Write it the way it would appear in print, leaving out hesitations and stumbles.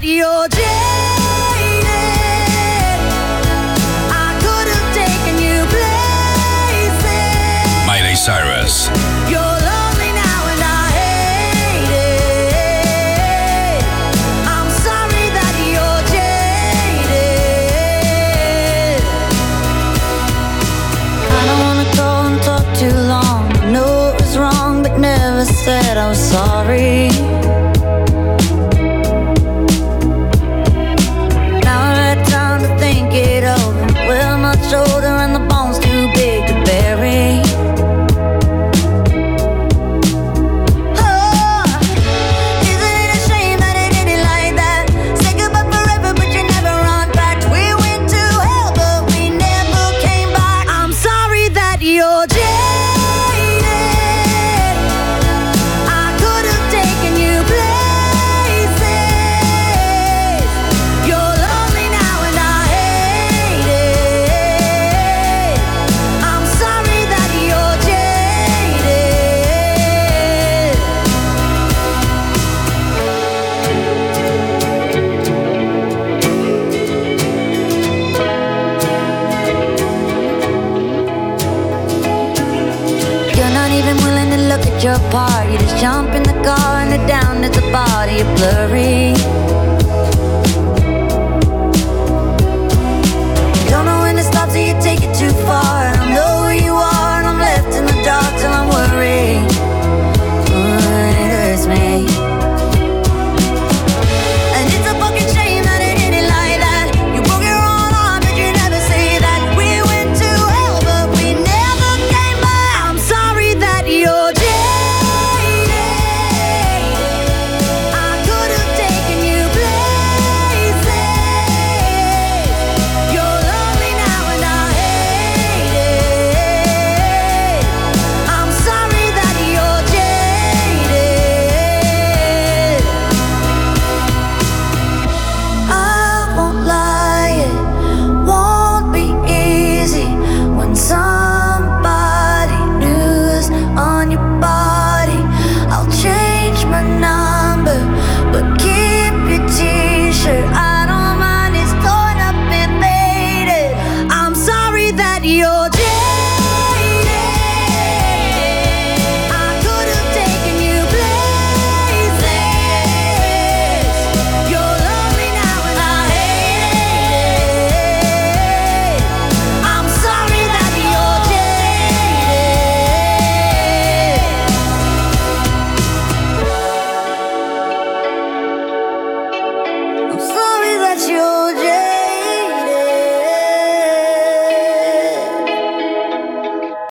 you're jaded. I could have taken you places. Miley Cyrus. You're lonely now and I hate it. I'm sorry that you're jaded. I don't wanna go and talk too long. I know it was wrong, but never said I was sorry. Now I've had time to think it over. We're much older and the bone's too big to bury. Oh, isn't it a shame that it ended like that? Say goodbye forever, but you never run back. We went to hell, but we never came back. I'm sorry that you're jaded. I could have taken you places. You're lonely now and I hate it. I'm sorry that you're jaded. You're not even willing to look at your part. You just jump in the car and head down to the bar. You're blurry.